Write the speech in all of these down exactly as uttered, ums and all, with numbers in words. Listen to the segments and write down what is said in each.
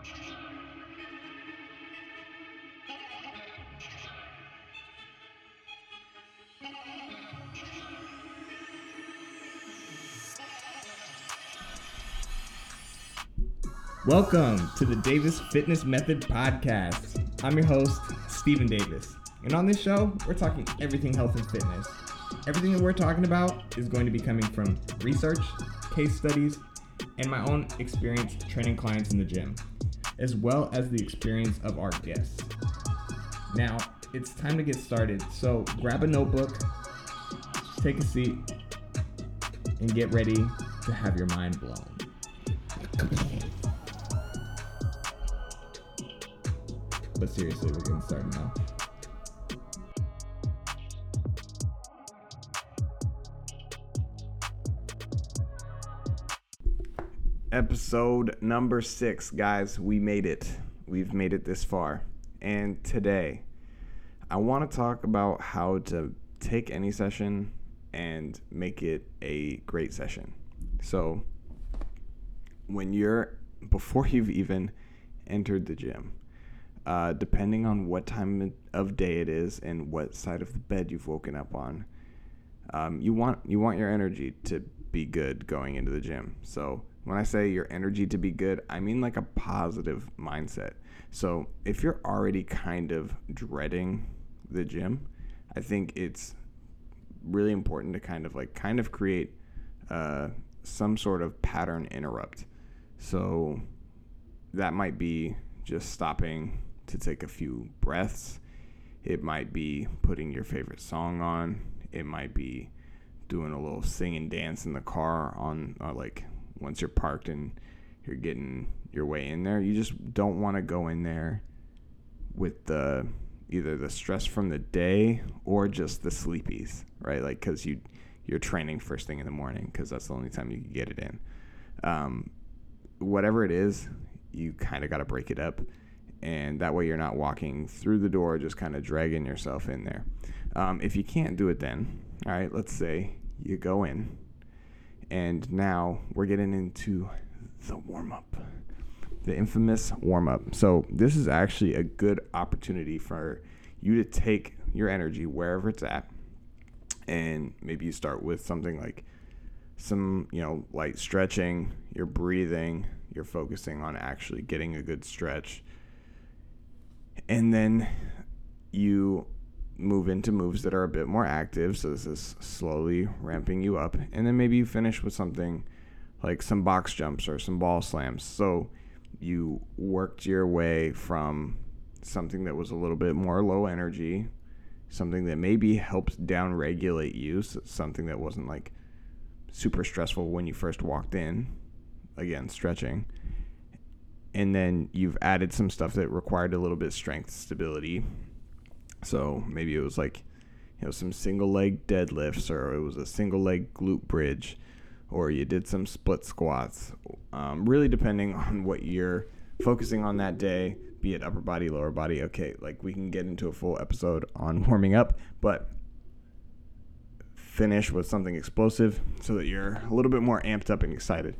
Welcome to the Davis Fitness Method Podcast. I'm your host, Stephen Davis. And on this show, we're talking everything health and fitness. Everything that we're talking about is going to be coming from research, case studies, and my own experience training clients in the gym, as well as the experience of our guests. Now, it's time to get started. So grab a notebook, take a seat, and get ready to have your mind blown. But seriously, we're getting started now. Episode number six, guys. We made it. We've made it this far. And today, I want to talk about how to take any session and make it a great session. So, when you're, before you've even entered the gym, Uh, depending on what time of day it is and what side of the bed you've woken up on, um, you want you want your energy to be good going into the gym. So when I say your energy to be good, I mean like a positive mindset. So if you're already kind of dreading the gym, I think it's really important to kind of like kind of create uh, some sort of pattern interrupt. So that might be just stopping to take a few breaths. It might be putting your favorite song on. It might be doing a little sing and dance in the car on uh, like once you're parked and you're getting your way in there. You just don't want to go in there with the either the stress from the day or just the sleepies, right? Like because you you're training first thing in the morning because that's the only time you can get it in. Um, whatever it is, you kind of got to break it up. And that way you're not walking through the door, just kind of dragging yourself in there. Um, if you can't do it then, all right, let's say you go in. And now we're getting into the warm-up, the infamous warm-up. So this is actually a good opportunity for you to take your energy wherever it's at. And maybe you start with something like some, you know, light stretching, you're breathing, you're focusing on actually getting a good stretch. And then you move into moves that are a bit more active. So this is slowly ramping you up. And then maybe you finish with something like some box jumps or some ball slams. So you worked your way from something that was a little bit more low energy, something that maybe helped down regulate you, so something that wasn't like super stressful when you first walked in, again, stretching. And then you've added some stuff that required a little bit of strength stability. So maybe it was like, you know, some single leg deadlifts, or it was a single leg glute bridge, or you did some split squats. Um, really depending on what you're focusing on that day, be it upper body, lower body. Okay, like we can get into a full episode on warming up, but finish with something explosive so that you're a little bit more amped up and excited.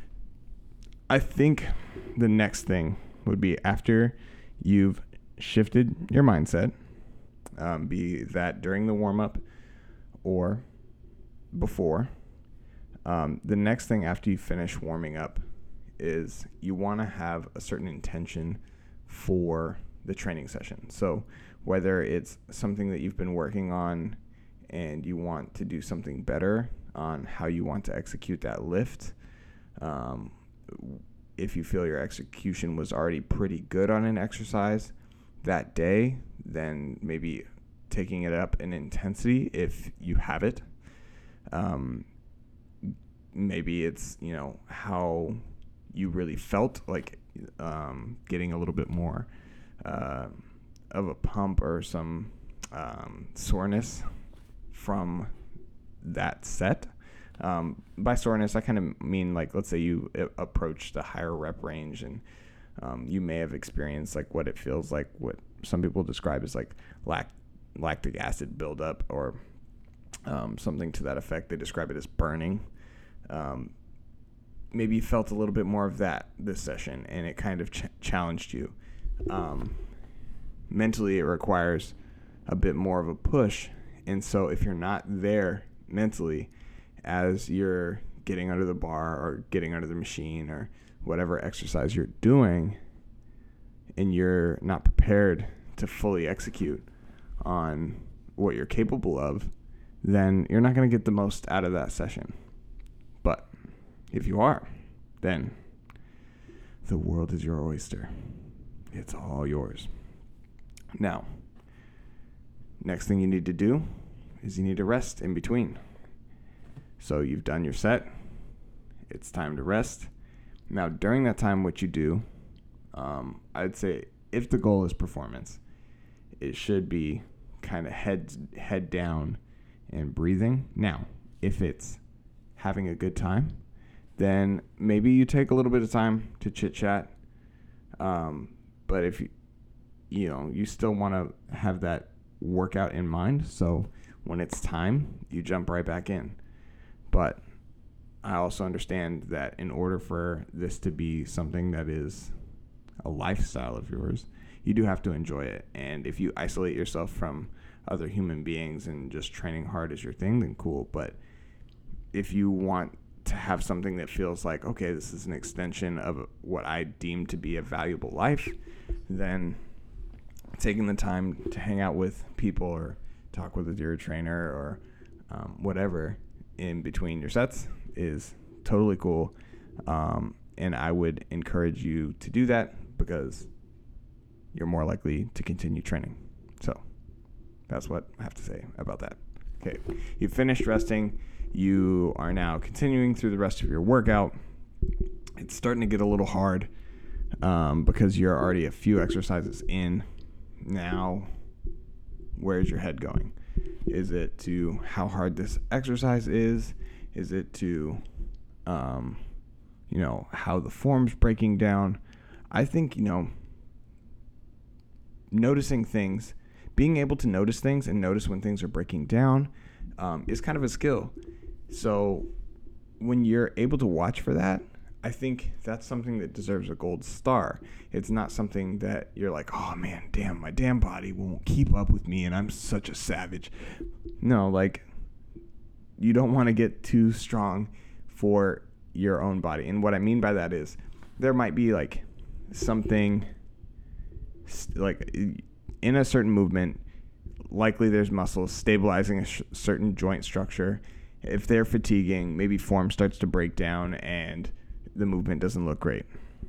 I think the next thing would be after you've shifted your mindset, um, be that during the warm-up or before, um, the next thing after you finish warming up is you want to have a certain intention for the training session. So whether it's something that you've been working on and you want to do something better on how you want to execute that lift, um, if you feel your execution was already pretty good on an exercise that day, then maybe taking it up in intensity if you have it. Um, maybe it's, you know, how you really felt, like um, getting a little bit more uh, of a pump or some um, soreness from that set. Um, by soreness, I kind of mean like, let's say you approach the higher rep range and um, you may have experienced like what it feels like, what some people describe as like lac- lactic acid buildup or um, something to that effect. They describe it as burning. Um, maybe you felt a little bit more of that this session, and it kind of ch- challenged you. Um, mentally, it requires a bit more of a push. And so if you're not there mentally as you're getting under the bar or getting under the machine or whatever exercise you're doing, and you're not prepared to fully execute on what you're capable of, then you're not going to get the most out of that session. But if you are, then the world is your oyster. It's all yours. Now, next thing you need to do is you need to rest in between. So you've done your set. It's time to rest. Now, during that time, what you do, um, I'd say if the goal is performance, it should be kind of head, head down and breathing. Now, if it's having a good time, then maybe you take a little bit of time to chit chat. Um, but if you, you know, you still want to have that workout in mind. So when it's time, you jump right back in. But I also understand that in order for this to be something that is a lifestyle of yours, you do have to enjoy it. And if you isolate yourself from other human beings and just training hard is your thing, then cool. But if you want to have something that feels like, okay, this is an extension of what I deem to be a valuable life, then taking the time to hang out with people or talk with your trainer or um, whatever in between your sets is totally cool. Um, and I would encourage you to do that because you're more likely to continue training. So that's what I have to say about that. Okay, you've finished resting. You are now continuing through the rest of your workout. It's starting to get a little hard um, because you're already a few exercises in. Now, where's your head going? Is it to how hard this exercise is? Is it to, um, you know, how the form's breaking down? I think, you know, noticing things, being able to notice things and notice when things are breaking down um, is kind of a skill. So when you're able to watch for that, I think that's something that deserves a gold star. It's not something that you're like, oh man, damn, my damn body won't keep up with me and I'm such a savage. No, like, you don't want to get too strong for your own body. And what I mean by that is there might be like something like in a certain movement, likely there's muscles stabilizing a sh- certain joint structure. If they're fatiguing, maybe form starts to break down and the movement doesn't look great.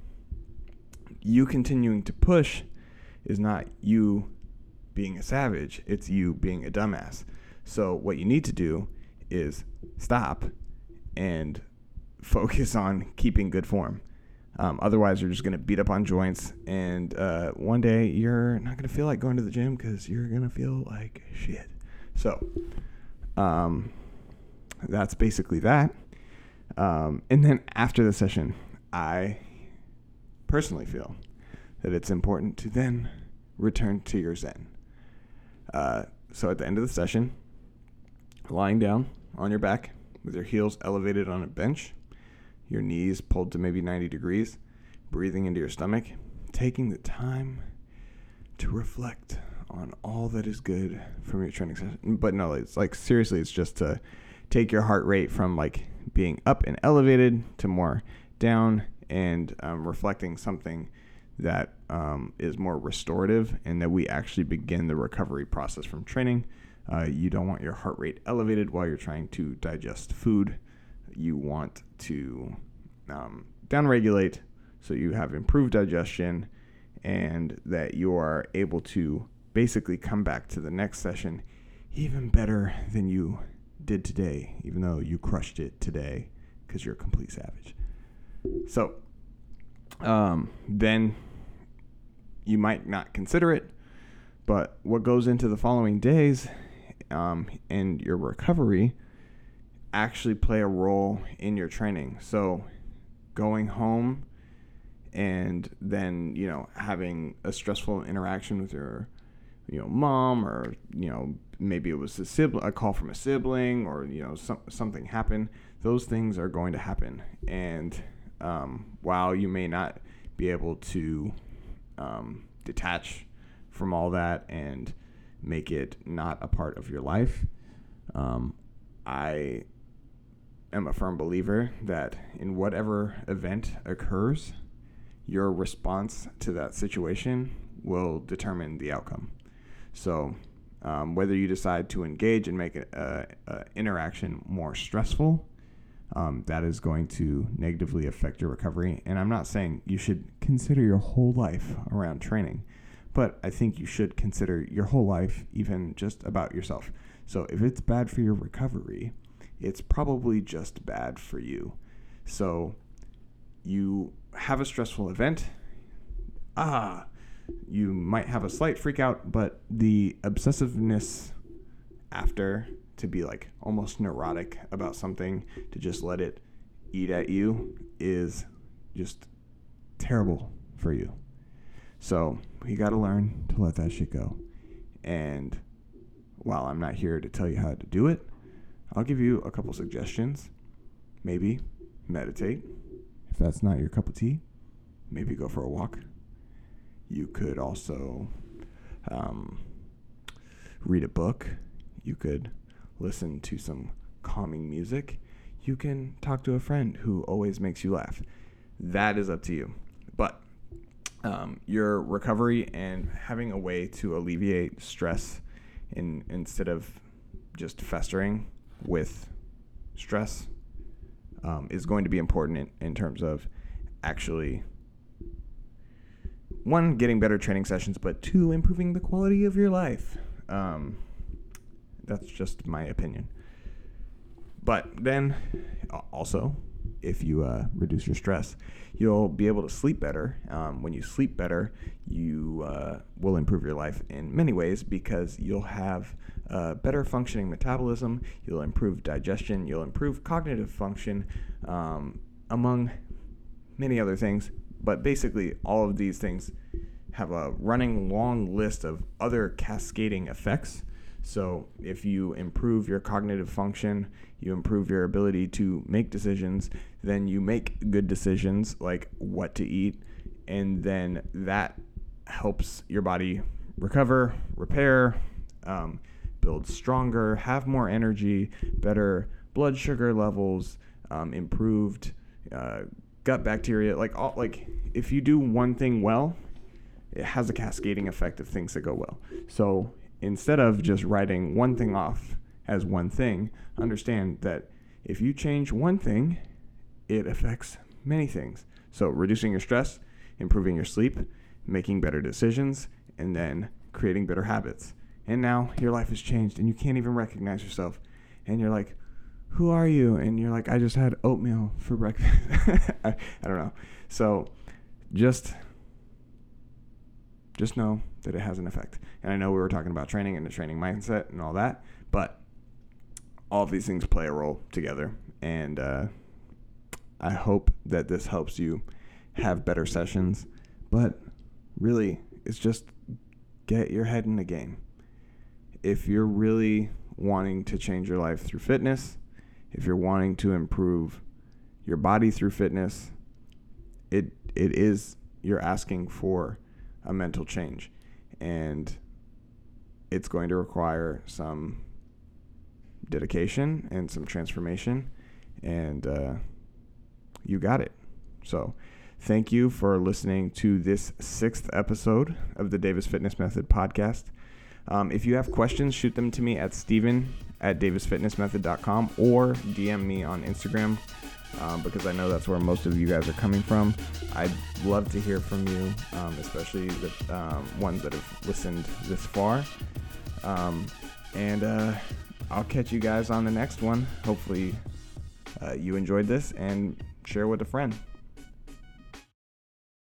You continuing to push is not you being a savage. It's you being a dumbass. So what you need to do is stop and focus on keeping good form. Um, otherwise, you're just going to beat up on joints, and uh, one day you're not going to feel like going to the gym because you're going to feel like shit. So um, that's basically that. Um, and then after the session, I personally feel that it's important to then return to your Zen. Uh, so at the end of the session, lying down on your back with your heels elevated on a bench, your knees pulled to maybe ninety degrees, breathing into your stomach, taking the time to reflect on all that is good from your training session. But no, it's like, seriously, it's just to take your heart rate from like being up and elevated to more down and um, reflecting something that um, is more restorative and that we actually begin the recovery process from training. Uh, you don't want your heart rate elevated while you're trying to digest food. You want to um, downregulate so you have improved digestion and that you are able to basically come back to the next session even better than you did today, even though you crushed it today because you're a complete savage. So um, then you might not consider it, but what goes into the following days um, and your recovery actually play a role in your training. So going home and then, you know, having a stressful interaction with your, you know, mom, or, you know, maybe it was a sibling, a call from a sibling, or, you know, some, something happened those things are going to happen. And um, while you may not be able to um, detach from all that and make it not a part of your life, um, I am a firm believer that in whatever event occurs, your response to that situation will determine the outcome. So um, whether you decide to engage and make an interaction more stressful, um, that is going to negatively affect your recovery. And I'm not saying you should consider your whole life around training, but I think you should consider your whole life even just about yourself. So if it's bad for your recovery, it's probably just bad for you. So you have a stressful event. Ah, you might have a slight freak out, but the obsessiveness after to be like almost neurotic about something, to just let it eat at you, is just terrible for you. So you got to learn to let that shit go. And while I'm not here to tell you how to do it, I'll give you a couple suggestions. Maybe meditate. If that's not your cup of tea, maybe go for a walk. You could also um, read a book. You could listen to some calming music. You can talk to a friend who always makes you laugh. That is up to you. But um, your recovery and having a way to alleviate stress in, instead of just festering with stress um, is going to be important in, in terms of actually, one, getting better training sessions, but two, improving the quality of your life. Um, that's just my opinion. But then also, if you uh, reduce your stress, you'll be able to sleep better. Um, when you sleep better, you uh, will improve your life in many ways, because you'll have uh, better functioning metabolism, you'll improve digestion, you'll improve cognitive function, um, among many other things. But basically, all of these things have a running long list of other cascading effects. So if you improve your cognitive function, you improve your ability to make decisions, then you make good decisions like what to eat, and then that helps your body recover, repair, um, build stronger, have more energy, better blood sugar levels, um, improved uh, gut bacteria. Like all, like if you do one thing well, it has a cascading effect of things that go well. So instead of just writing one thing off as one thing, understand that if you change one thing, it affects many things. So reducing your stress, improving your sleep, making better decisions, and then creating better habits. And now your life has changed and you can't even recognize yourself. And you're like, who are you? And you're like, I just had oatmeal for breakfast. I, I don't know. So just, just know that it has an effect. And I know we were talking about training and the training mindset and all that, but all of these things play a role together. And uh, I hope that this helps you have better sessions. But really, it's just get your head in the game. If you're really wanting to change your life through fitness, if you're wanting to improve your body through fitness, it it is, you're asking for a mental change. And it's going to require some dedication and some transformation. And uh, you got it. So thank you for listening to this sixth episode of the Davis Fitness Method podcast. Um, if you have questions, shoot them to me at Steven at davis fitness method dot com or D M me on Instagram, um, because I know that's where most of you guys are coming from. I'd love to hear from you, um, especially the um, ones that have listened this far. Um, and uh, I'll catch you guys on the next one. Hopefully uh, you enjoyed this and share with a friend.